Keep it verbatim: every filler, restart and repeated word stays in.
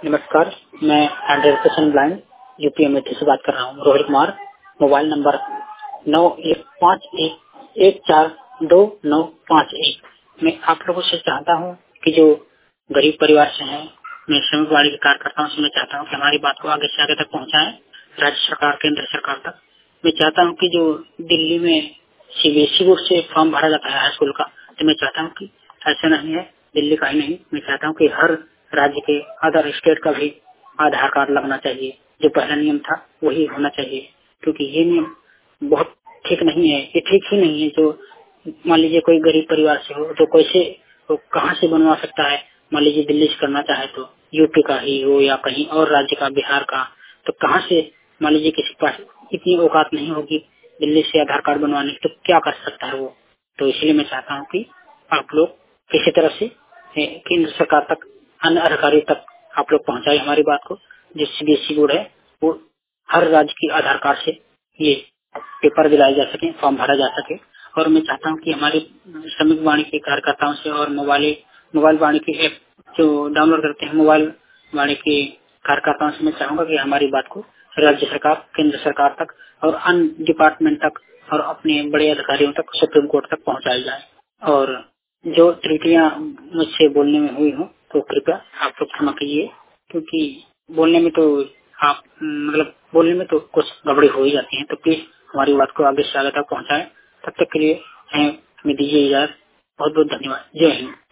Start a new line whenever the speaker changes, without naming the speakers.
नमस्कार, मैं hundred percent blind UP Amethi से बात कर रहा हूँ। रोहित कुमार, मोबाइल नंबर नौ एक पाँच एक एक चार दो नौ पाँच एक। मैं आप लोगों से चाहता हूँ कि जो गरीब परिवार से हैं, मैं श्रमिक वाणी के कार्यकर्ताओं से मैं चाहता हूँ कि हमारी बात को आगे से आगे तक पहुँचाएं, राज्य सरकार, केंद्र सरकार तक। मैं चाहता हूँ कि जो दिल्ली में सीबीएसई बोर्ड से फॉर्म भरा जाता है हाई स्कूल का, तो मैं चाहता हूँ कि ऐसा नहीं है, दिल्ली का ही नहीं, मैं चाहता हूँ कि हर राज्य के अदर स्टेट का भी आधार कार्ड लगना चाहिए। जो पहला नियम था वही होना चाहिए, क्योंकि ये नियम बहुत ठीक नहीं है। ये ठीक ही नहीं है। जो मान लीजिए कोई गरीब परिवार से हो तो कैसे, तो कहाँ से बनवा सकता है। मान लीजिए दिल्ली से करना चाहे तो यूपी का ही हो या कहीं और राज्य का, बिहार का, तो कहाँ से, मान लीजिए किसी के पास इतनी औकात नहीं होगी दिल्ली से आधार कार्ड बनवाने की, तो क्या कर सकता है वो। तो इसलिए मैं चाहता हूँ कि आप लोग किसी तरह से केंद्र सरकार तक, अन्य अधिकारियों तक आप लोग पहुंचाए हमारी बात को। जो सीबीएसई बोर्ड है वो हर राज्य की आधार कार्ड से ये पेपर दिलाए जा सके, फॉर्म भरा जा सके। और मैं चाहता हूँ कि हमारे श्रमिक वाणी के कार्यकर्ताओं से और मोबाइल मोबाइल वाणी की ऐप जो डाउनलोड करते हैं, मोबाइल वाणी के कार्यकर्ताओं से मैं चाहूंगा कि हमारी बात को राज्य सरकार, केंद्र सरकार तक और अन्य डिपार्टमेंट तक और अपने बड़े अधिकारियों तक, सुप्रीम कोर्ट तक पहुंचाई जाए। और जो त्रुटियां मुझसे बोलने में हुई हो तो कृपया आप लोग क्षमा कीजिए, क्योंकि बोलने में तो आप मतलब बोलने में तो कुछ गड़बड़ी हो ही जाती है। तो प्लीज हमारी बात को आगे से आगे तक पहुंचाएं। तब तक के लिए हमें दीजिए इजाजत। बहुत बहुत धन्यवाद। जय हिंद।